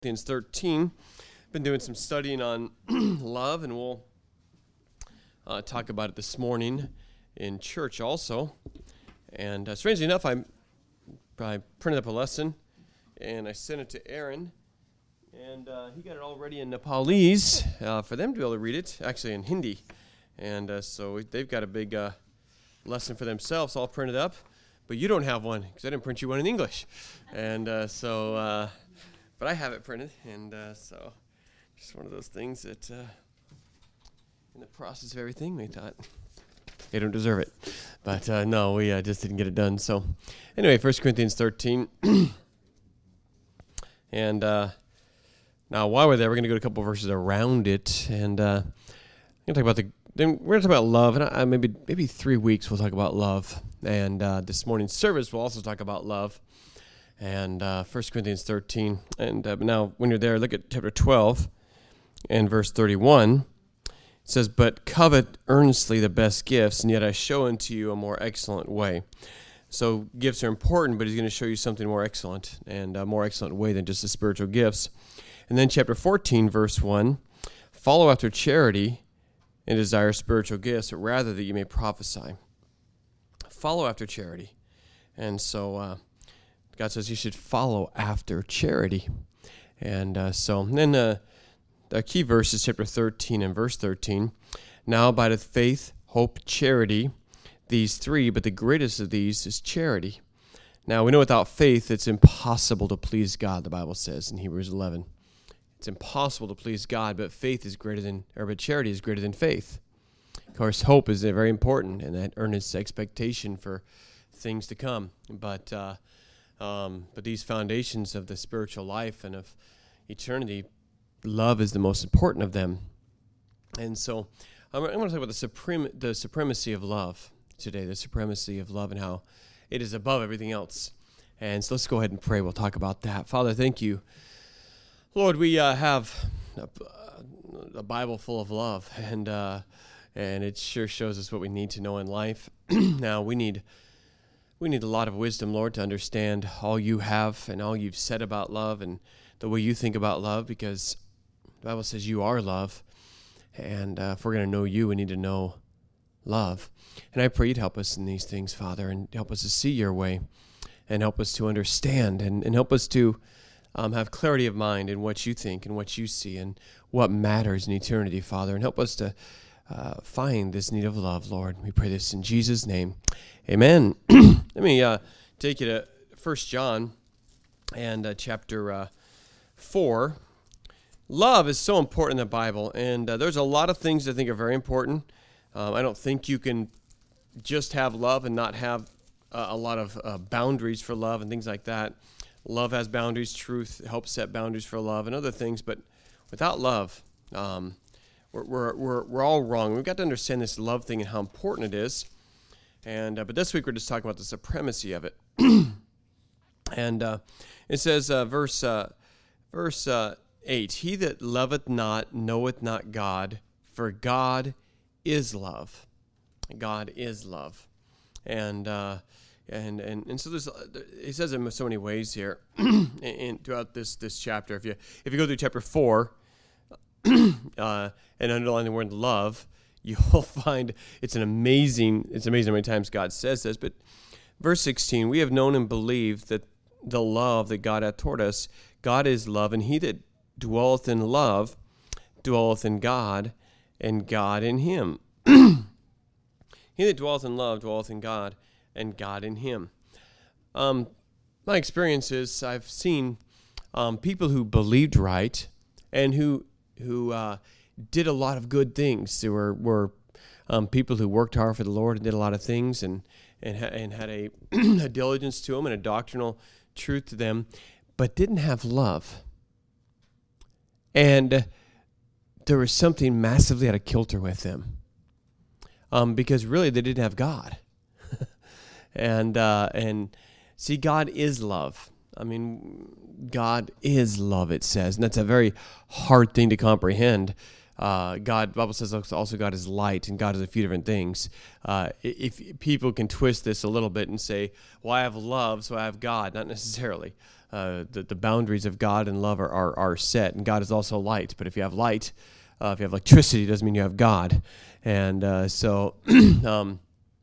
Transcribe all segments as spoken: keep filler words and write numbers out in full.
Corinthians thirteen. Been doing some studying on love, and we'll uh, talk about it this morning in church also. And uh, strangely enough, I, I printed up a lesson, and I sent it to Aaron, and uh, he got it already in Nepalese uh, for them to be able to read it, actually in Hindi. And uh, so they've got a big uh, lesson for themselves all printed up, but you don't have one because I didn't print you one in English. And uh, so... Uh, But I have it printed, and uh, so just one of those things that uh, in the process of everything, we thought they don't deserve it. But uh, no, we uh, just didn't get it done. So anyway, First Corinthians thirteen. and uh, now while we're there, we're going to go to a couple verses around it. And uh, I'm going to talk about the, then we're going to talk about love. And I, maybe maybe three weeks we'll talk about love. And uh, this morning's service we'll also talk about love. And uh, First Corinthians thirteen. And uh, now, when you're there, look at chapter twelve and verse thirty-one. It says, "But covet earnestly the best gifts, and yet I show unto you a more excellent way." So gifts are important, but he's going to show you something more excellent, and a more excellent way than just the spiritual gifts. And then chapter fourteen, verse one, "Follow after charity and desire spiritual gifts, but rather that you may prophesy." Follow after charity. And so... Uh, God says you should follow after charity. And uh, so and then uh, the key verse is chapter thirteen and verse thirteen. "Now abideth faith, hope, charity, these three, but the greatest of these is charity." Now we know without faith it's impossible to please God, the Bible says in Hebrews eleven. It's impossible to please God, but faith is greater than, or but charity is greater than faith. Of course, hope is very important, and that earnest expectation for things to come. But uh Um, but these foundations of the spiritual life and of eternity, love is the most important of them. And so I'm, I'm going to talk about the supreme, the supremacy of love today, the supremacy of love and how it is above everything else. And so let's go ahead and pray. We'll talk about that. Father, thank you. Lord, we uh, have a, a Bible full of love, and uh, and it sure shows us what we need to know in life. Now, we need... We need a lot of wisdom, Lord, to understand all you have and all you've said about love and the way you think about love, because the Bible says you are love. And uh, if we're going to know you, we need to know love. And I pray you'd help us in these things, Father, and help us to see your way and help us to understand and, and help us to um, have clarity of mind in what you think and what you see and what matters in eternity, Father, and help us to uh, find this need of love, Lord. We pray this in Jesus' name. Amen. Let me uh, take you to First John and uh, chapter uh, four. Love is so important in the Bible, and uh, there's a lot of things I think are very important. Um, I don't think you can just have love and not have uh, a lot of uh, boundaries for love and things like that. Love has boundaries. Truth helps set boundaries for love and other things, but without love, um, we're, we're, we're, we're all wrong. We've got to understand this love thing and how important it is. And uh, but this week we're just talking about the supremacy of it. and uh, it says, uh, verse uh, verse uh, eight, "He that loveth not knoweth not God, for God is love." God is love, and uh, and and and so there's he says it in so many ways here, in, throughout this this chapter. If you if you go through chapter four, uh, and underline the word love, you'll find it's an amazing, it's amazing how many times God says this. But verse sixteen, "We have known and believed that the love that God hath toward us, God is love, and he that dwelleth in love dwelleth in God, and God in him." He that dwelleth in love dwelleth in God, and God in him. Um, my experience is I've seen um, people who believed right and who who uh, did a lot of good things. There were, were um, people who worked hard for the Lord and did a lot of things and and, ha- and had a, a diligence to them and a doctrinal truth to them, but didn't have love. And there was something massively out of kilter with them, um, because really they didn't have God. and uh, and see, God is love. I mean, God is love, it says, and that's a very hard thing to comprehend. Uh, God, the Bible says also God is light, and God is a few different things. Uh, if people can twist this a little bit and say, well, I have love, so I have God. Not necessarily. uh, the, the boundaries of God and love are, are, are set. And God is also light. But if you have light, uh, if you have electricity, it doesn't mean you have God. And uh, so, um,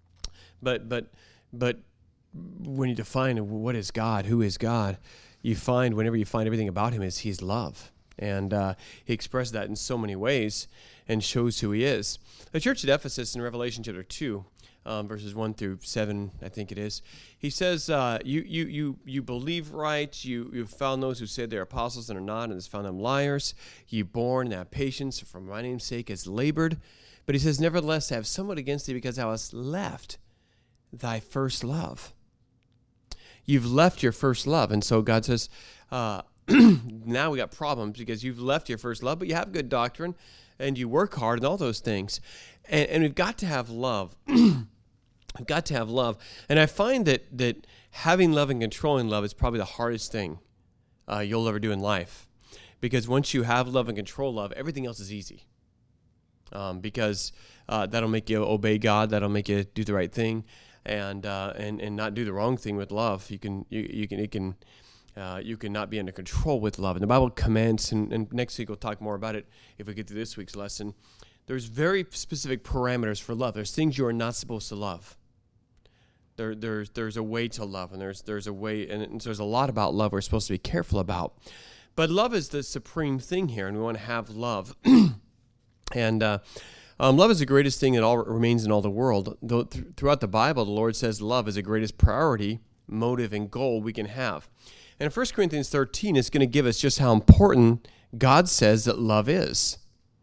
but but but when you define what is God, who is God, you find whenever you find everything about him is he's love. And uh, he expressed that in so many ways and shows who he is. The church at Ephesus in Revelation chapter two, um, verses one through seven, I think it is, he says, uh, you, you, you, you believe right, you, you've found those who say they're apostles and are not, and has found them liars. You born and have patience, for my name's sake has labored. But he says, nevertheless, I have somewhat against thee, because thou hast left thy first love. You've left your first love. And so God says, uh, now we got problems because you've left your first love, but you have good doctrine and you work hard and all those things. And, and we've got to have love. We've got to have love. And I find that that having love and controlling love is probably the hardest thing uh, you'll ever do in life. Because once you have love and control love, everything else is easy. Um, because uh, that'll make you obey God. That'll make you do the right thing. And uh, and and not do the wrong thing with love. You can you you can it can uh, you can not be under control with love. And the Bible commands, and, and next week we'll talk more about it if we get to this week's lesson. There's very specific parameters for love. There's things you are not supposed to love. There there's there's a way to love, and there's there's a way, and, and there's a lot about love we're supposed to be careful about. But love is the supreme thing here, and we want to have love. and uh, Um, love is the greatest thing that all remains in all the world. Though th- throughout the Bible, the Lord says love is the greatest priority, motive, and goal we can have. And in First Corinthians thirteen, it's going to give us just how important God says that love is.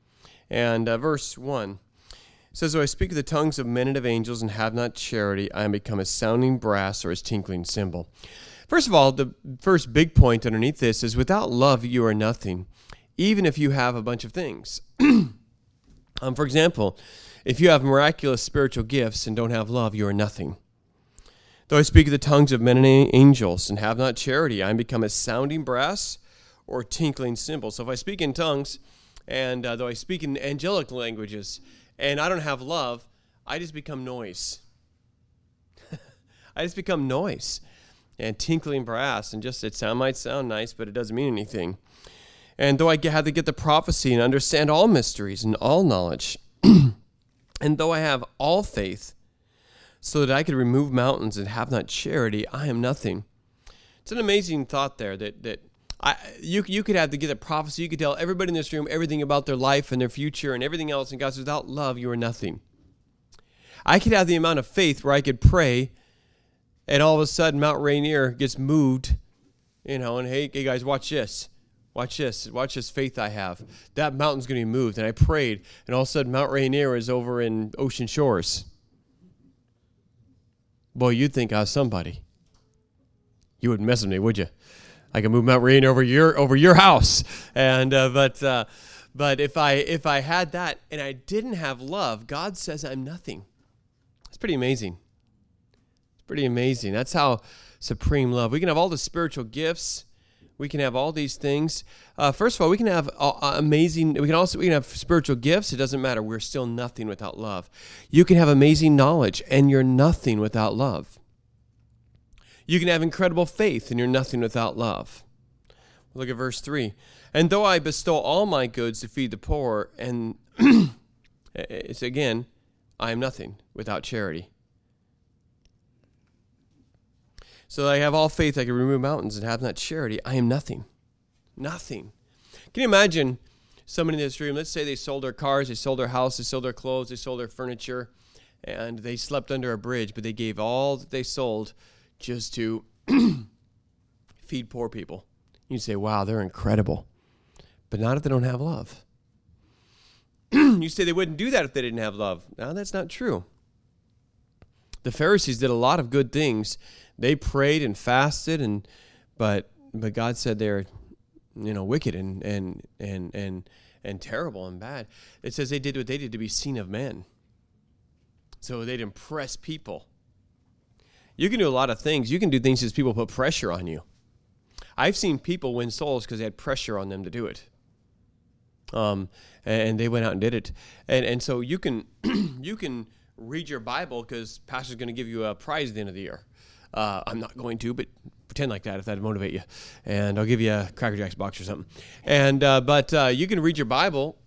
And uh, verse one says, "Though I speak with the tongues of men and of angels and have not charity, I am become a sounding brass or a tinkling cymbal." First of all, the first big point underneath this is without love, you are nothing, even if you have a bunch of things. Um, for example, if you have miraculous spiritual gifts and don't have love, you are nothing. "Though I speak of the tongues of men and angels and have not charity, I am become a sounding brass or tinkling cymbal." So if I speak in tongues, and uh, though I speak in angelic languages, and I don't have love, I just become noise. I just become noise and tinkling brass, and just it sound might sound nice, but it doesn't mean anything. "And though I had to get the prophecy and understand all mysteries and all knowledge, and though I have all faith, so that I could remove mountains and have not charity, I am nothing." It's an amazing thought there that that I you you could have to get a prophecy. You could tell everybody in this room everything about their life and their future and everything else, and God says, without love, you are nothing. I could have the amount of faith where I could pray, and all of a sudden Mount Rainier gets moved, you know, and hey, hey guys, watch this. Watch this. Watch this faith I have. That mountain's going to be moved. And I prayed, and all of a sudden Mount Rainier is over in Ocean Shores. Boy, you'd think I was somebody. You wouldn't mess with me, would you? I can move Mount Rainier over your over your house. And uh, but uh, but if I if I had that and I didn't have love, God says I'm nothing. It's pretty amazing. It's pretty amazing. That's how supreme love. We can have all the spiritual gifts. We can have all these things. Uh, first of all, we can have uh, amazing. We can also we can have spiritual gifts. It doesn't matter. We're still nothing without love. You can have amazing knowledge, and you're nothing without love. You can have incredible faith, and you're nothing without love. Look at verse three. "And though I bestow all my goods to feed the poor, and it's again, I am nothing without charity." "So I have all faith, I can remove mountains, and have not charity, I am nothing." Nothing. Can you imagine somebody in this room, let's say they sold their cars, they sold their house, they sold their clothes, they sold their furniture, and they slept under a bridge, but they gave all that they sold just to feed poor people. You'd say, wow, they're incredible. But not if they don't have love. You say they wouldn't do that if they didn't have love. No, that's not true. The Pharisees did a lot of good things. They prayed and fasted, and but but God said they're, you know, wicked and and and and and terrible and bad. It says they did what they did to be seen of men. So they'd impress people. You can do a lot of things. You can do things as people put pressure on you. I've seen people win souls because they had pressure on them to do it. Um, and they went out and did it. And and so you can you can read your Bible because pastor's going to give you a prize at the end of the year. Uh, I'm not going to, but pretend like that if that'd motivate you. And I'll give you a Cracker Jacks box or something. And uh, but uh, you can read your Bible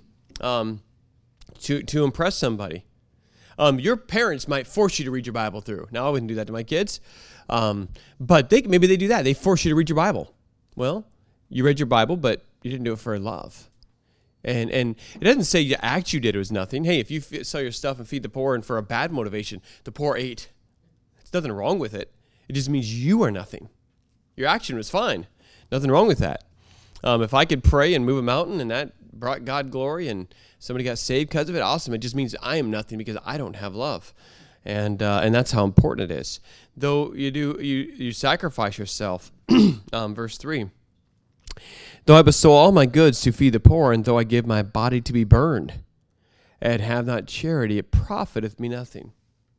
um, to to impress somebody. Um, your parents might force you to read your Bible through. Now, I wouldn't do that to my kids, um, but they maybe they do that. They force you to read your Bible. Well, you read your Bible, but you didn't do it for love. And and it doesn't say the act you did was nothing. Hey, if you f- sell your stuff and feed the poor and for a bad motivation, the poor ate. There's nothing wrong with it. It just means you are nothing. Your action was fine. Nothing wrong with that. Um, if I could pray and move a mountain and that brought God glory and somebody got saved because of it, awesome. It just means I am nothing because I don't have love. And uh, and that's how important it is. Though you do, you, you sacrifice yourself. um, verse three. Though I bestow all my goods to feed the poor, and though I give my body to be burned, and have not charity, it profiteth me nothing.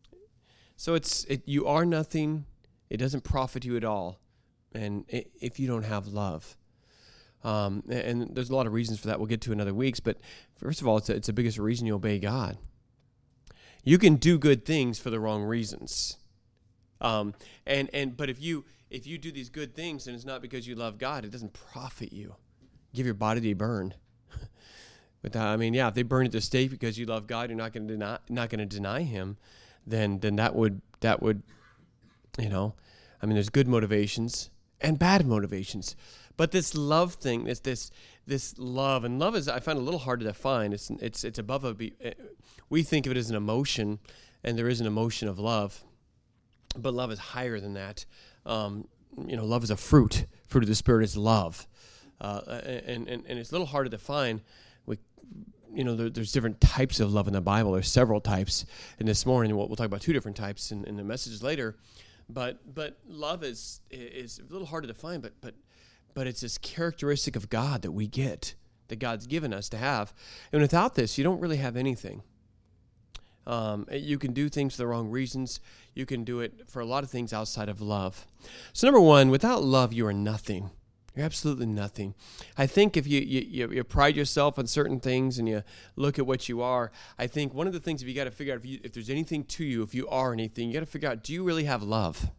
So it's it, you are nothing. It doesn't profit you at all, and it, if you don't have love. Um, and, and there's a lot of reasons for that. We'll get to in other weeks. But first of all, it's a, it's the biggest reason you obey God. You can do good things for the wrong reasons. Um, and and but if you if you do these good things and it's not because you love God, it doesn't profit you. Give your body to be burned. But uh, I mean, yeah, if they burn at the stake because you love God, you're not going to deny not going to deny Him. Then then that would that would, you know, I mean, there's good motivations and bad motivations. But this love thing, this this this love, and love is, I find, a little hard to define. It's it's it's above a. We think of it as an emotion, and there is an emotion of love, but love is higher than that. Um, you know, love is a fruit. Fruit of the Spirit is love, uh, and, and and it's a little hard to define. We, you know, there, there's different types of love in the Bible. There's several types, and this morning we'll, we'll talk about two different types in, in the messages later. But but love is is a little hard to define, but but. But it's this characteristic of God that we get, that God's given us to have. And without this, you don't really have anything. Um, you can do things for the wrong reasons. You can do it for a lot of things outside of love. So number one, without love, you are nothing. You're absolutely nothing. I think if you, you, you pride yourself on certain things and you look at what you are, I think one of the things if you got to figure out if, you, if there's anything to you, if you are anything, you got to figure out, do you really have love?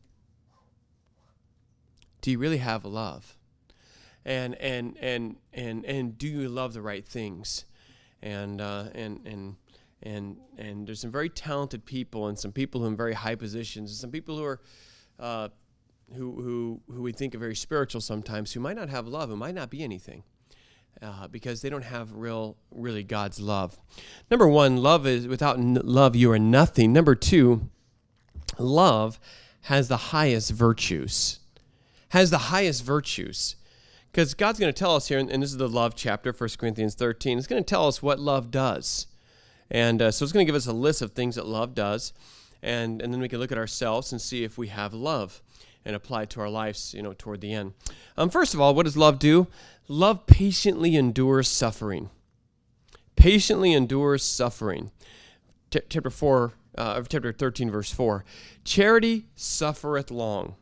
Do you really have love? And and and and and do you love the right things? And uh, and and and and there's some very talented people and some people who are in very high positions and some people who are uh, who who who we think are very spiritual sometimes who might not have love, who might not be anything uh, because they don't have real really God's love. Number one, love is without n- love you are nothing. Number two, love has the highest virtues. Has the highest virtues. Because God's going to tell us here, and this is the love chapter, First Corinthians thirteen. It's going to tell us what love does. And uh, so it's going to give us a list of things that love does. And, and then we can look at ourselves and see if we have love and apply it to our lives, you know, toward the end. Um, first of all, what does love do? Love patiently endures suffering. Patiently endures suffering. T- chapter four, uh, chapter thirteen, verse four. Charity suffereth long.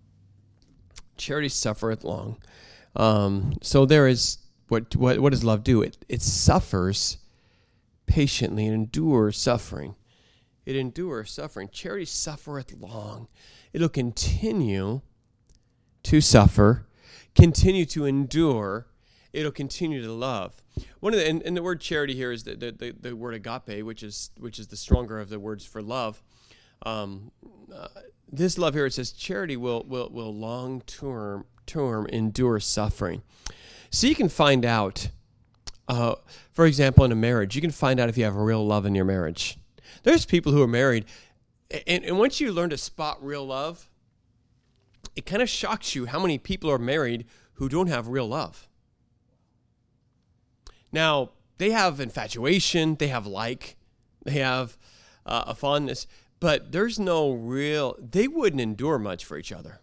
Charity suffereth long. Um, so there is, what, what, what does love do? It, it suffers patiently and endures suffering. It endures suffering. Charity suffereth long. It'll continue to suffer, continue to endure. It'll continue to love. One of the, and, and the word charity here is the, the, the, the word agape, which is, which is the stronger of the words for love. Um, uh, this love here, it says charity will, will, will long term, term endure suffering. So you can find out, uh, for example, in a marriage, you can find out if you have real love in your marriage. There's people who are married, and, and once you learn to spot real love, it kind of shocks you how many people are married who don't have real love. Now, they have infatuation, they have like, they have uh, a fondness, but there's no real, they wouldn't endure much for each other.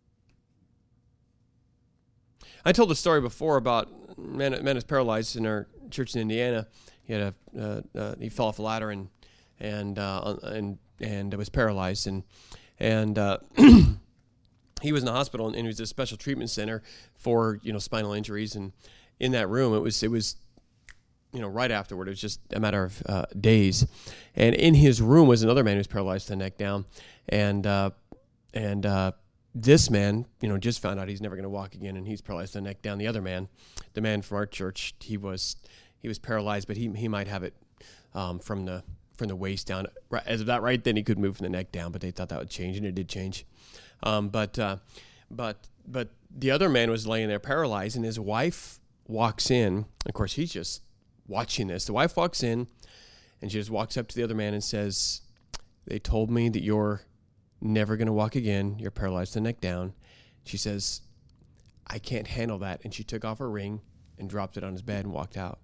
I told a story before about a man, man who's paralyzed in our church in Indiana. He had a uh, uh, he fell off a ladder and and uh, and and was paralyzed and and uh, he was in the hospital and he was at a special treatment center for you know spinal injuries. And in that room, it was it was you know right afterward. It was just a matter of uh, days. And in his room was another man who was paralyzed from the neck down, and uh, and. Uh, this man, you know, just found out he's never going to walk again, and he's paralyzed the neck down. The other man, the man from our church, he was he was paralyzed, but he he might have it um, from the from the waist down. As of that right then, he could move from the neck down, but they thought that would change, and it did change. Um, but uh, but but the other man was laying there paralyzed, and his wife walks in. Of course, he's just watching this. The wife walks in, and she just walks up to the other man and says, "They told me that you're never going to walk again. You're paralyzed the neck down." She says, "I can't handle that." And she took off her ring and dropped it on his bed and walked out.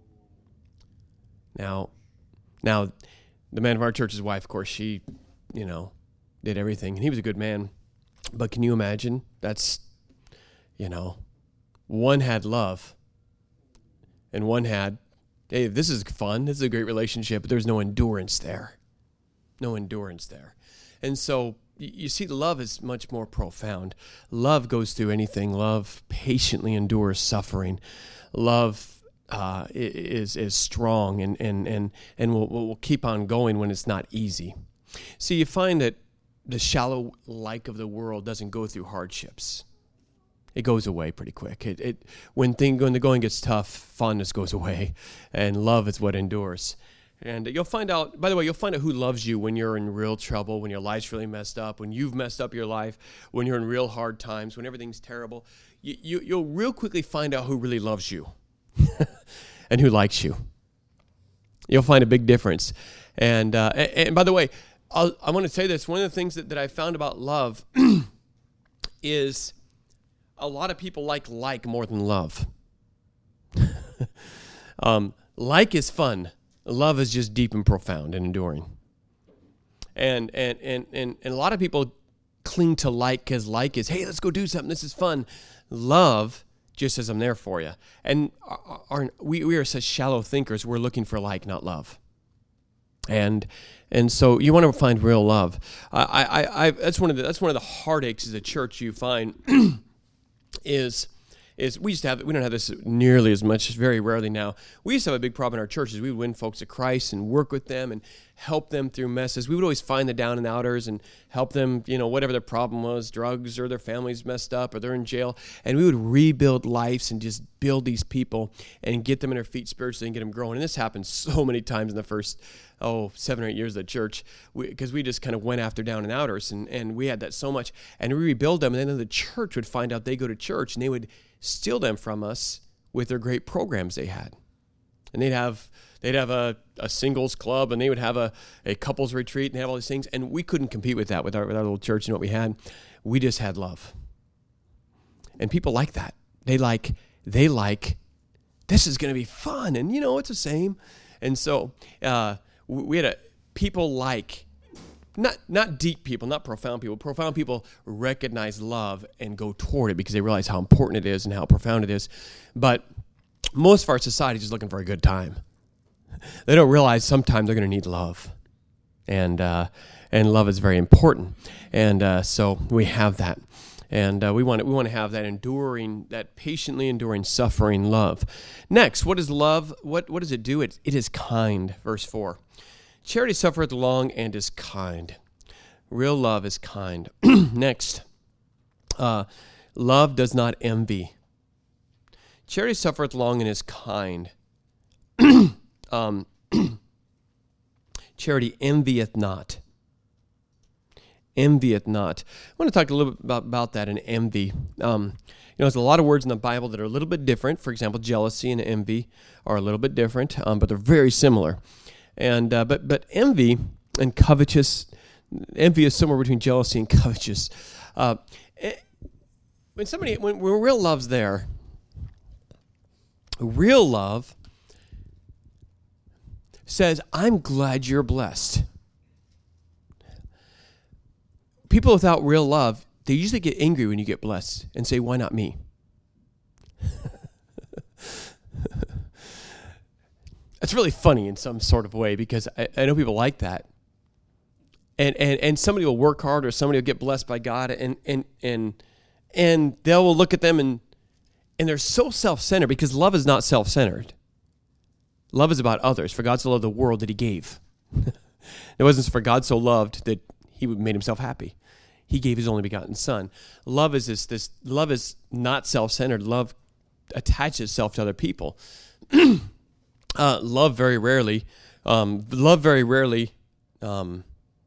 Now, now, the man of our church's wife, of course, she, you know, did everything. And he was a good man. But can you imagine? That's, you know, one had love and one had, hey, this is fun. This is a great relationship, but there's no endurance there. No endurance there. And so you see, love is much more profound. Love goes through anything. Love patiently endures suffering. Love uh, is is strong and and and and will will keep on going when it's not easy. See, you find that the shallow like of the world doesn't go through hardships. It goes away pretty quick. It it when thing when the going gets tough, fondness goes away, and love is what endures. And you'll find out, by the way, you'll find out who loves you when you're in real trouble, when your life's really messed up, when you've messed up your life, when you're in real hard times, when everything's terrible. You, you, you'll real quickly find out who really loves you and who likes you. You'll find a big difference. And uh, and, and by the way, I'll, I want to say this. One of the things that, that I found about love is a lot of people like like more than love. um, like is fun. Love is just deep and profound and enduring. And and and and, and a lot of people cling to like because like is, hey, let's go do something. This is fun. Love just says, I'm there for you. And our, our, we, we are such shallow thinkers. We're looking for like, not love. And and so you want to find real love. I, I, I that's one of the that's one of the heartaches as a church you find is. Is we used to have we don't have this nearly as much, very rarely now. We used to have a big problem in our churches. We would win folks to Christ and work with them and help them through messes. We would always find the down and outers and help them, you know, whatever their problem was, drugs or their family's messed up or they're in jail. And we would rebuild lives and just build these people and get them in their feet spiritually and get them growing. And this happened so many times in the first, oh, seven or eight years of the church because we, we just kind of went after down and outers and, and we had that so much. And we rebuild them and then the church would find out they go to church and they would steal them from us with their great programs they had. And they'd have they'd have a, a singles club and they would have a, a couples retreat and they have all these things. And we couldn't compete with that with our, with our little church and what we had. We just had love. And people like that. They like, they like, this is going to be fun. And, you know, it's the same. And so uh, we had a, people like, Not not deep people, not profound people. Profound people recognize love and go toward it because they realize how important it is and how profound it is. But most of our society is just looking for a good time. They don't realize sometimes they're going to need love. And uh, and love is very important. And uh, so we have that. And uh, we want to, we want to have that enduring, that patiently enduring, suffering love. Next, what is love? What what does it do? It, it is kind, verse four. Charity suffereth long and is kind. Real love is kind. Next, uh, love does not envy. Charity suffereth long and is kind. um, charity envieth not. Envieth not. I want to talk a little bit about, about that and envy. Um, you know, there's a lot of words in the Bible that are a little bit different. For example, jealousy and envy are a little bit different, um, but they're very similar. And uh, but but envy and covetous, envy is somewhere between jealousy and covetous. Uh, when somebody, when, when real love's there, real love says, "I'm glad you're blessed." People without real love, they usually get angry when you get blessed and say, "Why not me?" It's really funny in some sort of way because I, I know people like that. And, and and somebody will work hard or somebody will get blessed by God and and and and they will look at them and and they're so self-centered because love is not self-centered. Love is about others. For God so loved the world that he gave. It wasn't for God so loved that he made himself happy. He gave his only begotten son. Love is this, this love is not self-centered. Love attaches itself to other people. uh, love very rarely, um, love very rarely, um,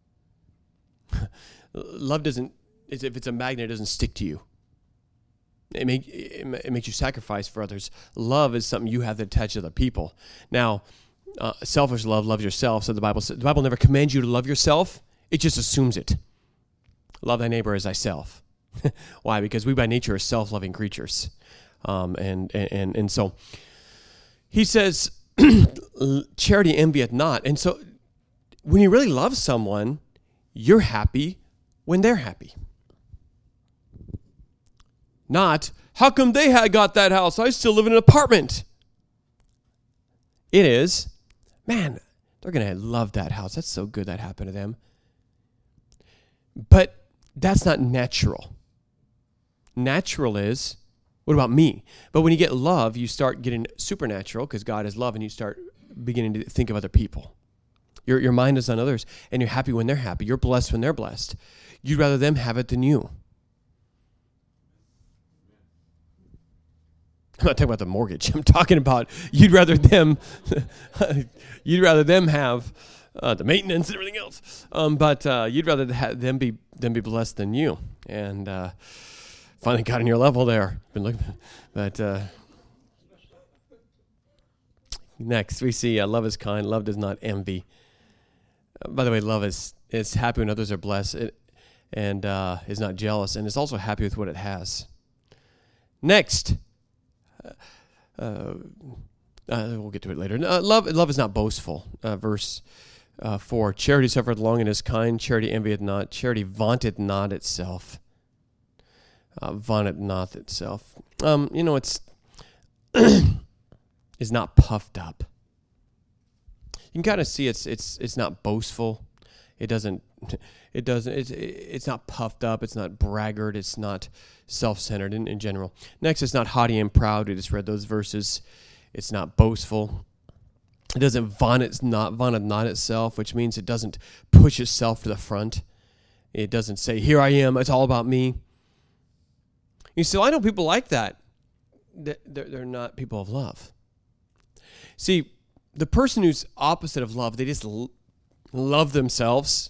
love doesn't, if it's a magnet, it doesn't stick to you. It, make, it, it makes you sacrifice for others. Love is something you have to attach to other people. Now, uh, selfish love loves yourself. So the Bible says, the Bible never commands you to love yourself. It just assumes it. Love thy neighbor as thyself. Why? Because we by nature are self-loving creatures. Um, and, and, and so he says, charity envieth not. And so when you really love someone, you're happy when they're happy. Not, how come they had got that house? I still live in an apartment. It is, man, they're going to love that house. That's so good that happened to them. But that's not natural. Natural is, what about me? But when you get love, you start getting supernatural because God is love, and you start beginning to think of other people. Your, your mind is on others, and you're happy when they're happy. You're blessed when they're blessed. You'd rather them have it than you. I'm not talking about the mortgage. I'm talking about you'd rather them, you'd rather them have uh, the maintenance and everything else. Um, but uh, you'd rather have them be them be blessed than you. And uh, finally got on your level there. Been looking, but uh, next we see uh, love is kind. Love does not envy. Uh, by the way, love is is happy when others are blessed, it, and uh, is not jealous, and is also happy with what it has. Next. Uh, uh, we'll get to it later. Uh, love, love is not boastful. Uh, verse uh, four: charity suffereth long and is kind. Charity envieth not. Charity vaunteth not itself. Uh, vaunteth not itself. Um, you know, it's is not puffed up. You can kind of see it's it's it's not boastful. It doesn't. It doesn't. It's it's not puffed up. It's not braggart. It's not self-centered in, in general. Next, it's not haughty and proud. We just read those verses. It's not boastful. It doesn't vaunt it's not vaunt not itself, which means it doesn't push itself to the front. It doesn't say, "Here I am. It's all about me." You see, I know people like that. They're, they're not people of love. See, the person who's opposite of love, they just l- love themselves.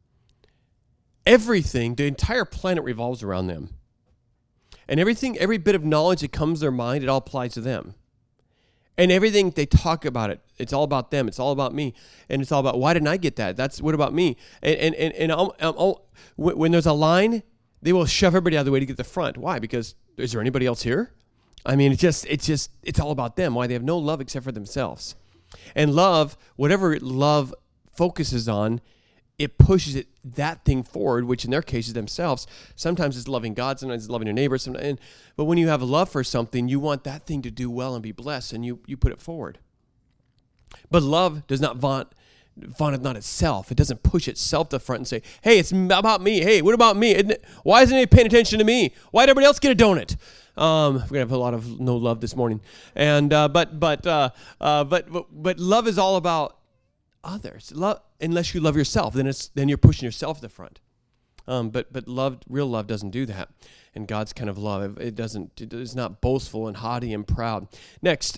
Everything, the entire planet revolves around them. And everything, every bit of knowledge that comes to their mind, it all applies to them. And everything they talk about it, it's all about them. It's all about me. And it's all about, why didn't I get that? That's, what about me? And and and, and I'll, I'll, when there's a line, they will shove everybody out of the way to get the front. Why? Because, is there anybody else here? I mean, it's just, it's just, it's all about them. Why? They have no love except for themselves. And love, whatever love focuses on, it pushes it that thing forward, which in their case is themselves. Sometimes it's loving God, sometimes it's loving your neighbor. Sometimes, but when you have a love for something, you want that thing to do well and be blessed, and you, you put it forward. But love does not vaunt, vaunt not itself. It doesn't push itself to the front and say, hey, it's about me. Hey, what about me? Isn't it, why isn't anybody paying attention to me? Why did everybody else get a donut? Um, we're gonna have a lot of no love this morning, and uh, but but, uh, uh, but but but love is all about others. Love, unless you love yourself, then it's then you're pushing yourself to the front. Um, but but love, real love, doesn't do that. And God's kind of love, it doesn't. It is not boastful and haughty and proud. Next,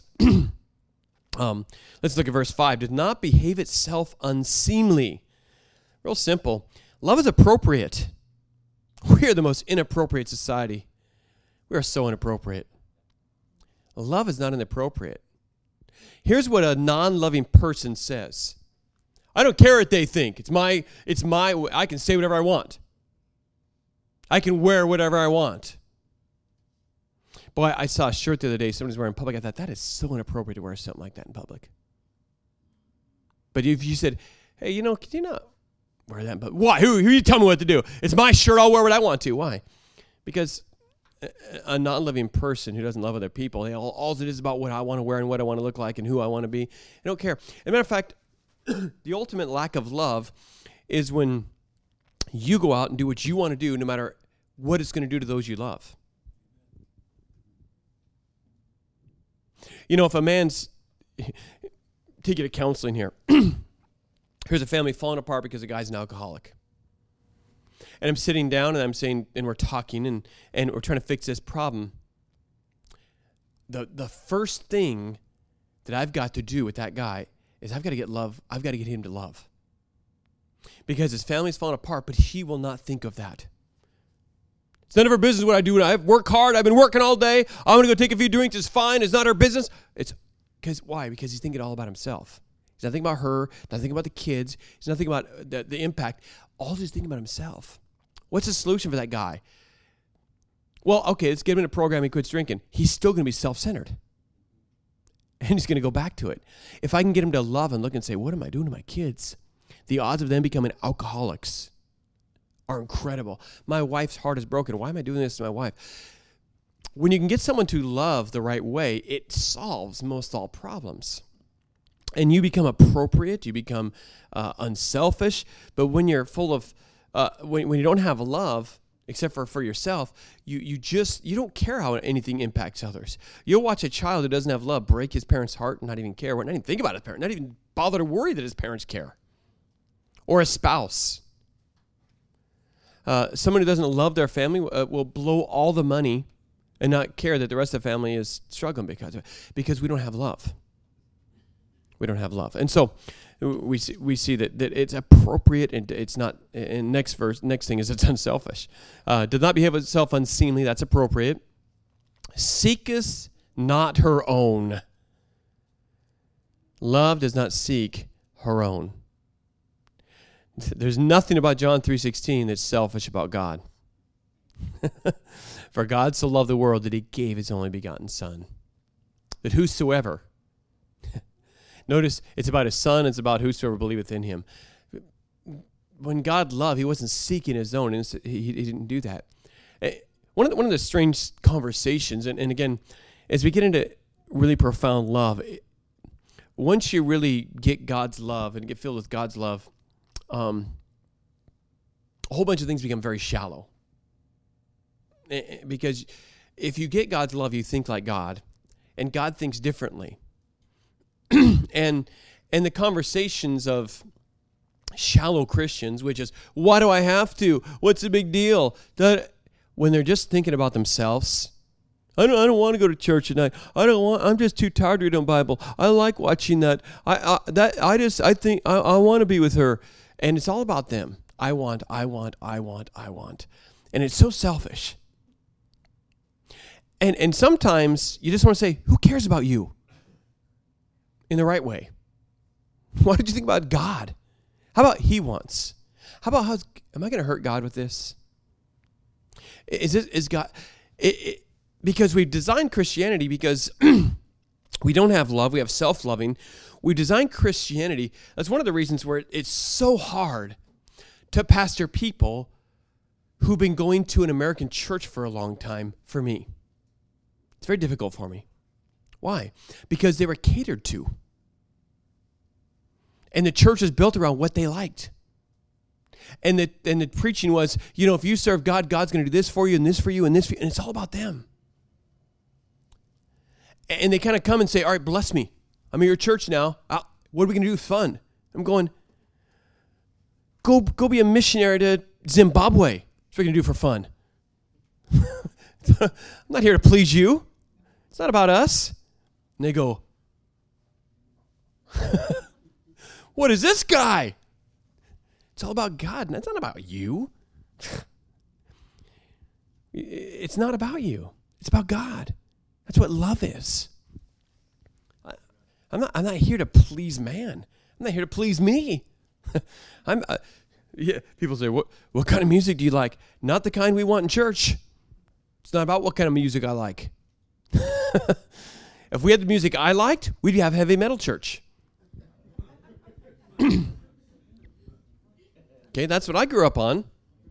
um, let's look at verse five. Did not behave itself unseemly. Real simple. Love is appropriate. We are the most inappropriate society. We are so inappropriate. Love is not inappropriate. Here's what a non-loving person says. I don't care what they think. It's my, it's my, I can say whatever I want. I can wear whatever I want. Boy, I saw a shirt the other day somebody's wearing in public. I thought, that is so inappropriate to wear something like that in public. But if you said, hey, you know, can you not wear that? But why? Who, who you tell me what to do? It's my shirt. I'll wear what I want to. Why? Because a non-living person who doesn't love other people, they all, all it is about what I want to wear and what I want to look like and who I want to be. I don't care. As a matter of fact, the ultimate lack of love is when you go out and do what you want to do, no matter what it's going to do to those you love. You know, if a man's, take you to counseling here. Here's a family falling apart because the guy's an alcoholic. and I'm sitting down and I'm saying, and we're talking and, and we're trying to fix this problem, the the first thing that I've got to do with that guy is I've got to get love. I've got to get him to love. Because his family's falling apart, but he will not think of that. It's none of her business what I do. I work hard. I've been working all day. I'm going to go take a few drinks. It's fine. It's not her business. It's because why? Because he's thinking all about himself. He's not thinking about her. Not thinking about the kids. He's not thinking about the, the impact. All he's thinking about himself. What's the solution for that guy? Well, okay, let's get him in a program. He quits drinking. He's still going to be self-centered. And he's going to go back to it. If I can get him to love and look and say, what am I doing to my kids? The odds of them becoming alcoholics are incredible. My wife's heart is broken. Why am I doing this to my wife? When you can get someone to love the right way, it solves most all problems. And you become appropriate. You become uh, unselfish. But when you're full of, uh, when, when you don't have love, except for for yourself, you you just, you don't care how anything impacts others. You'll watch a child who doesn't have love break his parents' heart and not even care, not even think about his parents, not even bother to worry that his parents care. Or a spouse. Uh, someone who doesn't love their family uh, will blow all the money and not care that the rest of the family is struggling because of it. Because we don't have love. We don't have love. And so we see, we see that, that it's appropriate and it's not, and next verse, next thing is it's unselfish. Uh, does not behave itself unseemly, that's appropriate. Seeketh not her own. Love does not seek her own. There's nothing about John three sixteen that's selfish about God. For God so loved the world that he gave his only begotten Son, that whosoever, notice it's about his Son, it's about whosoever believeth in him. When God loved, he wasn't seeking his own, and he, he didn't do that. One of the, one of the strange conversations, and, and again, as we get into really profound love, once you really get God's love and get filled with God's love, Um, a whole bunch of things become very shallow. Because if you get God's love, you think like God, and God thinks differently. and and the conversations of shallow Christians, which is, why do I have to? What's the big deal? That when they're just thinking about themselves, I don't, I don't want to go to church at night. I don't want. I'm just too tired to read the Bible. I like watching that. I, I that I just I think I, I want to be with her. And it's all about them. I want, I want, I want, I want. And it's so selfish. And and sometimes you just want to say, who cares about you? In the right way. Why did you think about God? How about he wants? How about, how? Am I going to hurt God with this? Is this, is God, it, it, because we've designed Christianity because we don't have love, we have self-loving. We design Christianity. That's one of the reasons where it's so hard to pastor people who've been going to an American church for a long time for me. It's very difficult for me. Why? Because they were catered to. And the church was built around what they liked. And the, and the preaching was, you know, if you serve God, God's going to do this for you and this for you and this for you. And it's all about them. And they kind of come and say, all right, bless me. I'm in your church now. I'll, what are we going to do with fun? I'm going, go go be a missionary to Zimbabwe. That's what we're going to do for fun. I'm not here to please you. It's not about us. And they go, what is this guy? It's all about God, and it's not about you. It's not about you. It's about God. That's what love is. I'm not, I'm not here to please man. I'm not here to please me. I'm, uh, yeah. People say, what, what kind of music do you like? Not the kind we want in church. It's not about what kind of music I like. If we had the music I liked, we'd have heavy metal church. Okay, that's what I grew up on.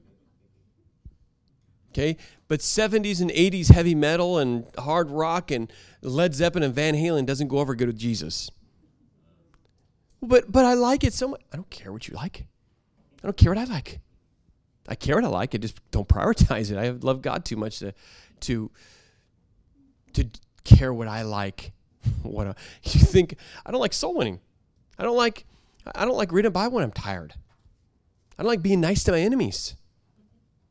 Okay, but seventies and eighties heavy metal and hard rock and Led Zeppelin and Van Halen doesn't go over good with Jesus. But but I like it so much. I don't care what you like. I don't care what I like. I care what I like. I just don't prioritize it. I love God too much to to to care what I like. What a, you think? I don't like soul winning. I don't like I don't like reading a Bible when I'm tired. I don't like being nice to my enemies.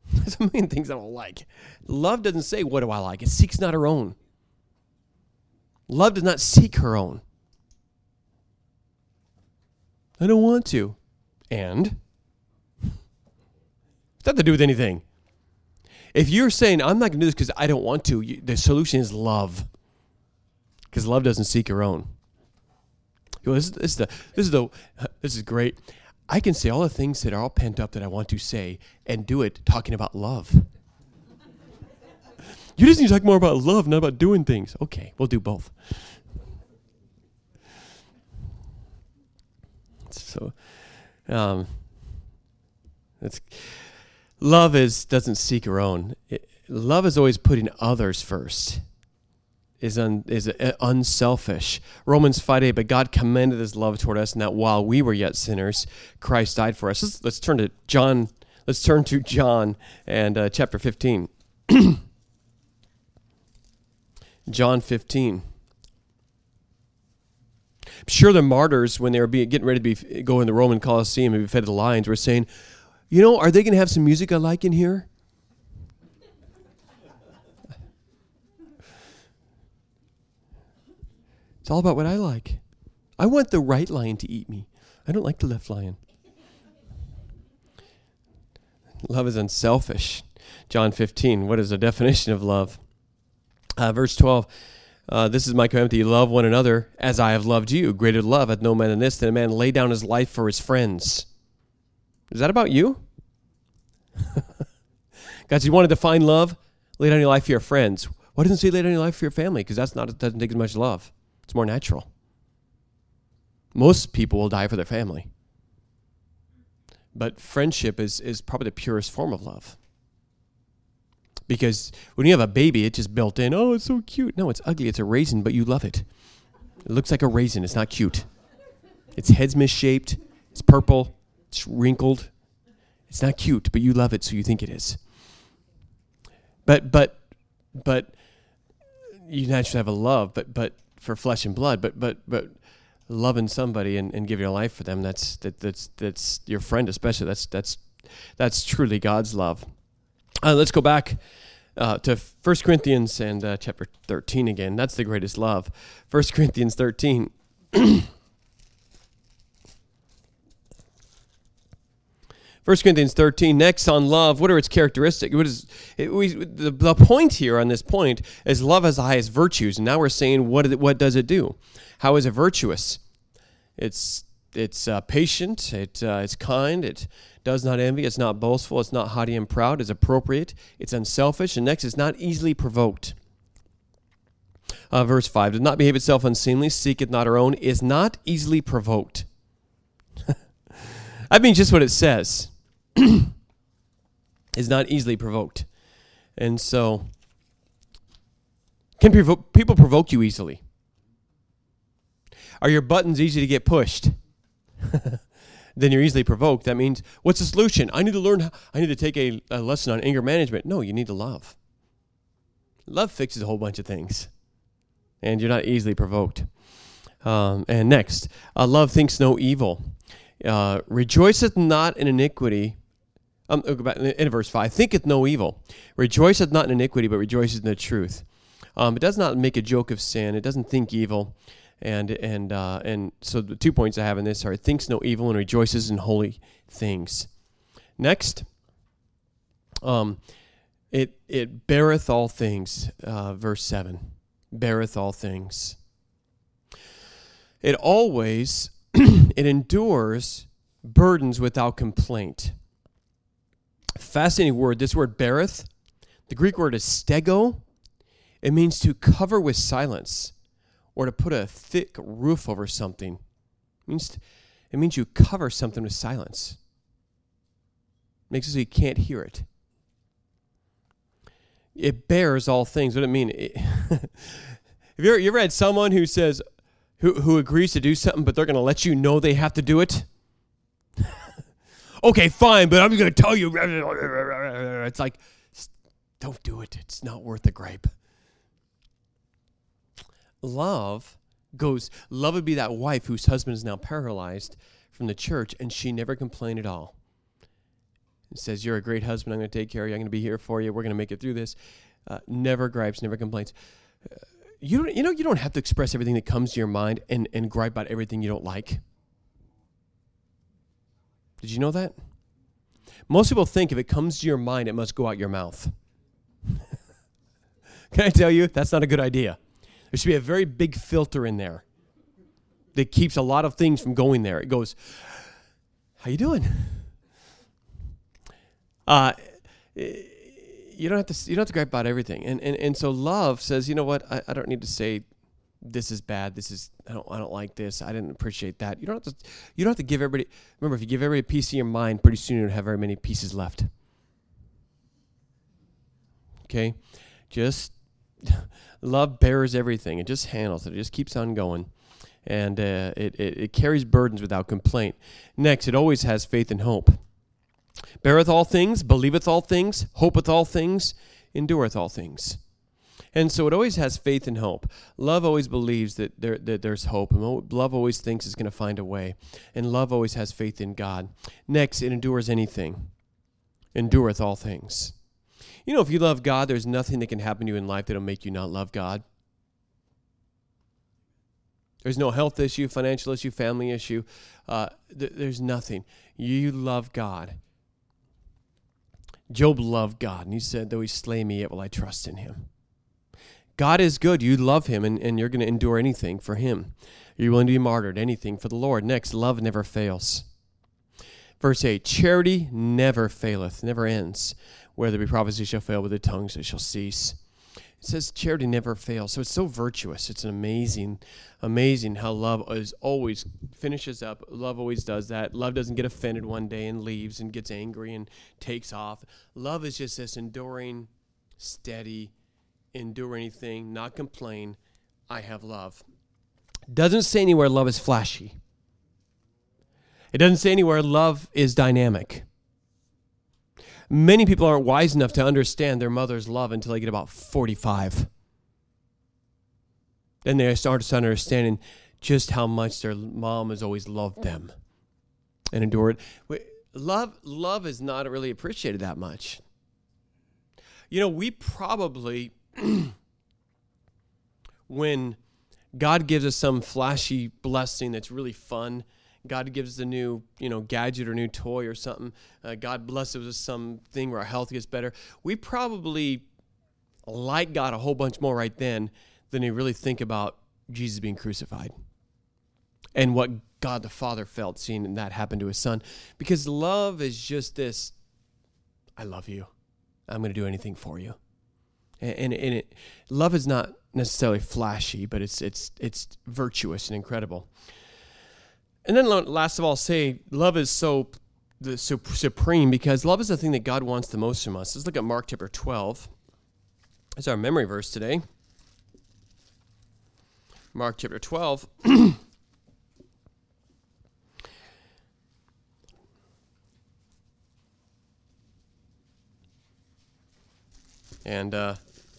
There's a million things I don't like. Love doesn't say, what do I like? It seeks not her own. Love does not seek her own. I don't want to. And? It's nothing to do with anything. If you're saying, I'm not going to do this because I don't want to, you, the solution is love. Because love doesn't seek her own. You know, this, is, this, is the, this, is the, this is great. I can say all the things that are all pent up that I want to say and do it talking about love. You just need to talk more about love, not about doing things. Okay, we'll do both. So, um, that's love is doesn't seek her own. It, love is always putting others first. Is un, is uh, unselfish. Romans five eight. But God commended His love toward us, and that while we were yet sinners, Christ died for us. Let's, let's turn to John. Let's turn to John and uh, chapter fifteen. John fifteen. I'm sure the martyrs, when they were being, getting ready to be go in the Roman Colosseum and be fed to the lions, were saying, "You know, are they going to have some music I like in here?" It's all about what I like. I want the right lion to eat me. I don't like the left lion. Love is unselfish. John fifteen. What is the definition of love? Uh, verse twelve, uh, this is my commandment, that you love one another as I have loved you. Greater love hath no man than this, that a man lay down his life for his friends. Is that about you? Guys, you want to define love? Lay down your life for your friends. Why doesn't it say lay down your life for your family? Because that's not, it doesn't take as much love. It's more natural. Most people will die for their family. But friendship is, is probably the purest form of love. Because when you have a baby, it's just built in. Oh, it's so cute. No, it's ugly. It's a raisin, but you love it. It looks like a raisin. It's not cute. Its head's misshaped. It's purple. It's wrinkled. It's not cute, but you love it, so you think it is. But but but you naturally have a love, but but for flesh and blood. But but but loving somebody and, and giving your life for them, that's that that's that's your friend, especially. That's that's that's truly God's love. Uh, let's go back uh, to First Corinthians and uh, chapter thirteen again. That's the greatest love. First Corinthians thirteen. First Corinthians thirteen. Next on love, what are its characteristics? What is it, we, the, the point here on this point is love has the highest virtues. And now we're saying, what, it, what does it do? How is it virtuous? It's it's uh, patient. It uh, it's kind. It does not envy. It's not boastful. It's not haughty and proud. It's appropriate. It's unselfish. And next, it's not easily provoked. Uh, verse five, does not behave itself unseemly, seeketh not her own, is not easily provoked. I mean, just what it says. Is not easily provoked. And so, can provo- people provoke you easily? Are your buttons easy to get pushed? Then you're easily provoked. That means, what's the solution? I need to learn, how, I need to take a, a lesson on anger management. No, you need to love. Love fixes a whole bunch of things. And you're not easily provoked. Um, and next, uh, love thinks no evil. Uh, rejoiceth not in iniquity. Um, in verse five, thinketh no evil. Rejoiceth not in iniquity, but rejoiceth in the truth. Um, it does not make a joke of sin. It doesn't think evil. And and uh, and so the two points I have in this are, it thinks no evil and rejoices in holy things. Next, um, it it beareth all things. Uh, verse seven, beareth all things. It always it endures burdens without complaint. Fascinating word. This word beareth, the Greek word is stego. It means to cover with silence, or to put a thick roof over something. It means, it means you cover something with silence. It makes it so you can't hear it. It bears all things. What do it mean? It Have you ever, you ever had someone who says, who, who agrees to do something, but they're going to let you know they have to do it? Okay, fine, but I'm going to tell you. It's like, don't do it. It's not worth the gripe. Love goes, love would be that wife whose husband is now paralyzed from the church, and she never complained at all. and says, you're a great husband. I'm going to take care of you. I'm going to be here for you. We're going to make it through this. Uh, never gripes, never complains. Uh, you don't, you know, you don't have to express everything that comes to your mind and, and gripe about everything you don't like. Did you know that? Most people think if it comes to your mind, it must go out your mouth. Can I tell you, that's not a good idea. There should be a very big filter in there that keeps a lot of things from going there. It goes, how you doing? Uh, you don't have to. You don't have to gripe about everything. And and and so love says, you know what? I, I don't need to say this is bad. This is I don't I don't like this. I didn't appreciate that. You don't have to. You don't have to give everybody. Remember, if you give everybody a piece of your mind, pretty soon you don't have very many pieces left. Okay, just love bears everything. It just handles it. It just keeps on going. And uh, it, it, it carries burdens without complaint. Next, it always has faith and hope. Beareth all things, believeth all things, hopeth all things, endureth all things. And so it always has faith and hope. Love always believes that, there, that there's hope. And love always thinks it's going to find a way. And love always has faith in God. Next, it endures anything. Endureth all things. You know, if you love God, there's nothing that can happen to you in life that will make you not love God. There's no health issue, financial issue, family issue. Uh, th- there's nothing. You love God. Job loved God, and he said, though he slay me, yet will I trust in him. God is good. You love him, and, and you're going to endure anything for him. You're willing to be martyred, anything for the Lord. Next, love never fails. Verse eight, charity never faileth, never ends. Whether be prophecy shall fail, but the tongues it shall cease. It says charity never fails. So it's so virtuous. It's an amazing, amazing how love is always finishes up. Love always does that. Love doesn't get offended one day and leaves and gets angry and takes off. Love is just this enduring, steady, endure anything, not complain. I have love. Doesn't say anywhere love is flashy. It doesn't say anywhere love is dynamic. Many people aren't wise enough to understand their mother's love until they get about forty-five. Then they start understanding just how much their mom has always loved them and endured. Love, love is not really appreciated that much. You know, we probably, when God gives us some flashy blessing that's really fun, God gives us a new, you know, gadget or new toy or something. Uh, God blesses us with something where our health gets better. We probably like God a whole bunch more right then than we really think about Jesus being crucified and what God the Father felt seeing that happen to his son. Because love is just this, I love you. I'm going to do anything for you. And, and, and it, love is not necessarily flashy, but it's it's it's virtuous and incredible. And then last of all, say love is so the so supreme because love is the thing that God wants the most from us. Let's look at Mark chapter twelve. That's our memory verse today. Mark chapter twelve. And, uh,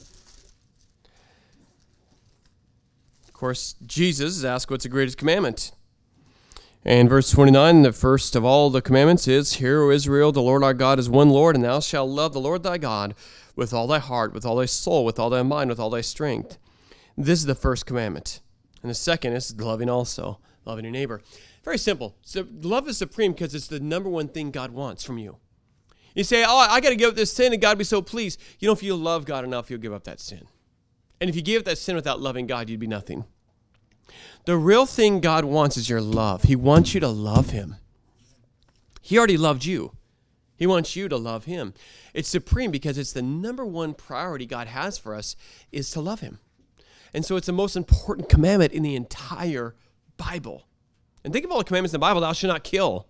of course, Jesus is asked what's the greatest commandment. And verse twenty-nine, the first of all the commandments is, Hear, O Israel, the Lord our God is one Lord, and thou shalt love the Lord thy God with all thy heart, with all thy soul, with all thy mind, with all thy strength. This is the first commandment. And the second is loving also, loving your neighbor. Very simple. So love is supreme because it's the number one thing God wants from you. You say, oh, I got to give up this sin and God be so pleased. You know, if you love God enough, you'll give up that sin. And if you gave up that sin without loving God, you'd be nothing. The real thing God wants is your love. He wants you to love him. He already loved you. He wants you to love him. It's supreme because it's the number one priority God has for us is to love him. And so it's the most important commandment in the entire Bible. And think of all the commandments in the Bible. Thou shalt not kill.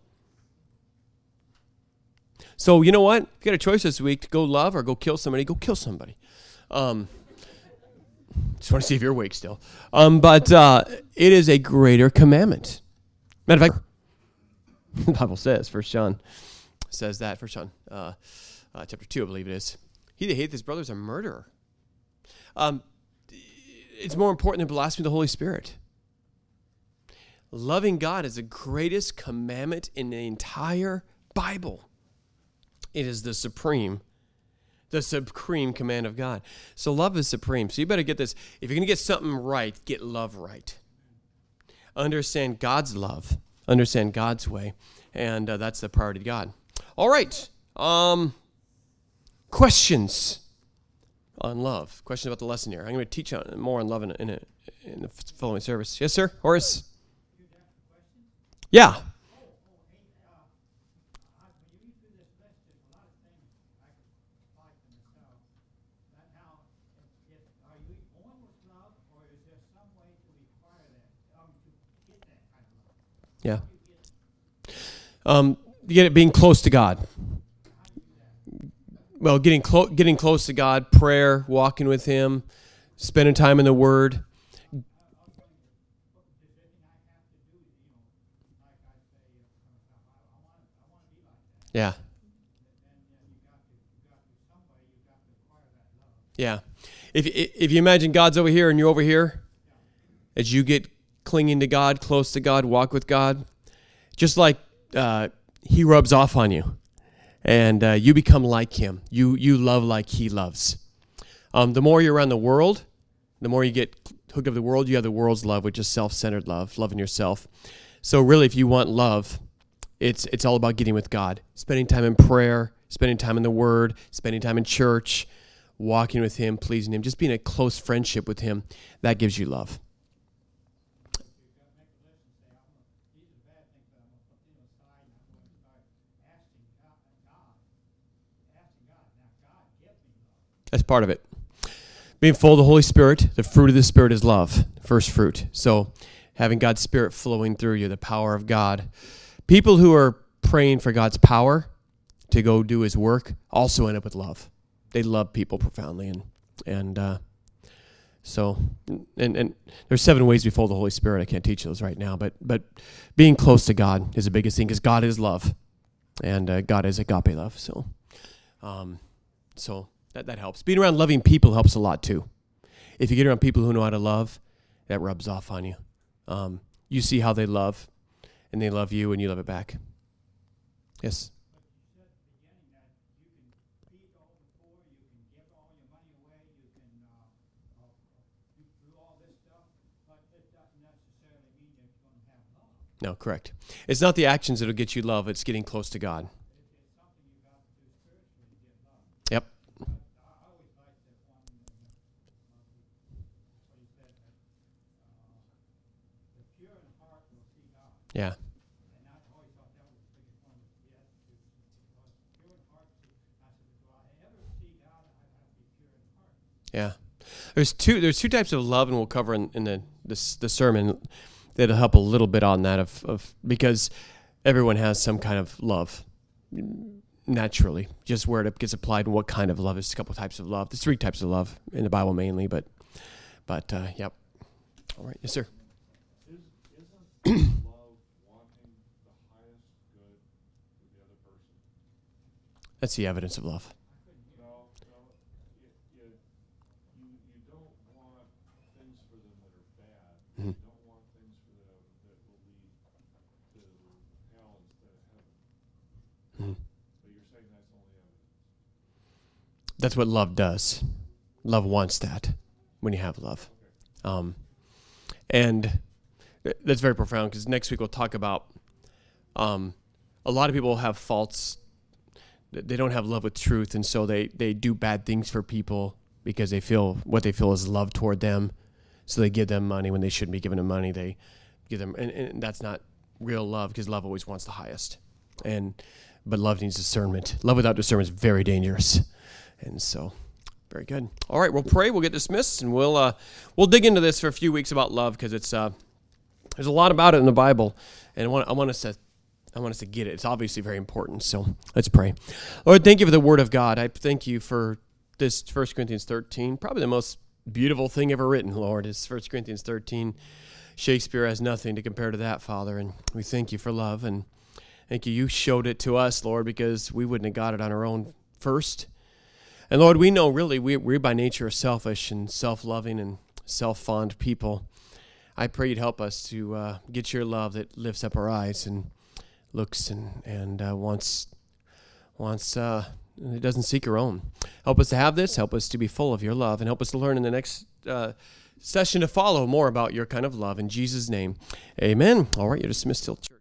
So you know what? If you got a choice this week to go love or go kill somebody, go kill somebody. Um, just want to see if you're awake still. Um, but uh, it is a greater commandment. Matter of fact, the Bible says, First John says that, First John uh, uh, chapter two, I believe it is. He that hateth his brother is a murderer. Um, it's more important than blasphemy of the Holy Spirit. Loving God is the greatest commandment in the entire Bible. It is the supreme, the supreme command of God. So love is supreme. So you better get this. If you're going to get something right, get love right. Understand God's love. Understand God's way. And uh, that's the priority of God. All right. Um, questions on love. Questions about the lesson here. I'm going to teach on, more on love in, a, in, a, in the following service. Yes, sir? Horace? Yeah. Yeah. Um, you get it being close to God. Well, getting close, getting close to God, prayer, walking with Him, spending time in the Word. Yeah. Yeah. If if you imagine God's over here and you're over here, as you get clinging to God, close to God, walk with God, just like uh, He rubs off on you, and uh, you become like Him. You you love like He loves. Um, the more you're around the world, the more you get hooked up to the world, you have the world's love, which is self-centered love, loving yourself. So really, if you want love, it's it's all about getting with God, spending time in prayer, spending time in the Word, spending time in church, walking with Him, pleasing Him, just being a close friendship with Him. That gives you love. That's part of it. Being full of the Holy Spirit, the fruit of the Spirit is love, first fruit. So having God's Spirit flowing through you, the power of God. People who are praying for God's power to go do His work also end up with love. They love people profoundly. And and uh, so, and, and there's seven ways to be full of the Holy Spirit. I can't teach those right now, but but being close to God is the biggest thing because God is love. And uh, God is agape love. So, um, so... That, that helps. Being around loving people helps a lot too. If you get around people who know how to love, that rubs off on you. Um, you see how they love, and they love you, and you love it back. Yes? No, correct. It's not the actions that will get you love. It's getting close to God. Yep. Yeah. Yeah. There's two there's two types of love, and we'll cover in, in the this the sermon that'll help a little bit on that of, of because everyone has some kind of love naturally. Just where it gets applied and what kind of love. There's a couple types of love. There's three types of love in the Bible mainly, but but uh, yep. All right, yes, sir. Is, isn't love wanting the highest good for the other person? That's the evidence of love. No, no. You, you, you, you don't want things for them that are bad. Mm-hmm. You don't want things for them that will lead to hell instead of heaven. Mm-hmm. But you're saying that's only evidence. That's what love does. Love wants that when you have love. Um, and that's very profound because next week we'll talk about um, a lot of people have faults. They don't have love with truth, and so they, they do bad things for people because they feel what they feel is love toward them. So they give them money when they shouldn't be giving them money. They give them, and, and that's not real love because love always wants the highest. And but love needs discernment. Love without discernment is very dangerous. And so, very good. All right, we'll pray. We'll get dismissed, and we'll uh, we'll dig into this for a few weeks about love because it's uh, there's a lot about it in the Bible, and I want I want us to I want us to get it. It's obviously very important. So let's pray. Lord, thank you for the Word of God. I thank you for this First Corinthians thirteen, probably the most beautiful thing ever written. Lord, is First Corinthians thirteen. Shakespeare has nothing to compare to that, Father, and we thank you for love, and thank you. You showed it to us, Lord, because we wouldn't have got it on our own first. And Lord, we know really we, we by nature are selfish and self-loving and self-fond people. I pray you'd help us to uh, get your love that lifts up our eyes and looks and, and uh, wants wants, uh, it doesn't seek her own. Help us to have this. Help us to be full of your love, and help us to learn in the next uh, session to follow more about your kind of love. In Jesus' name, amen. All right, you're dismissed till church.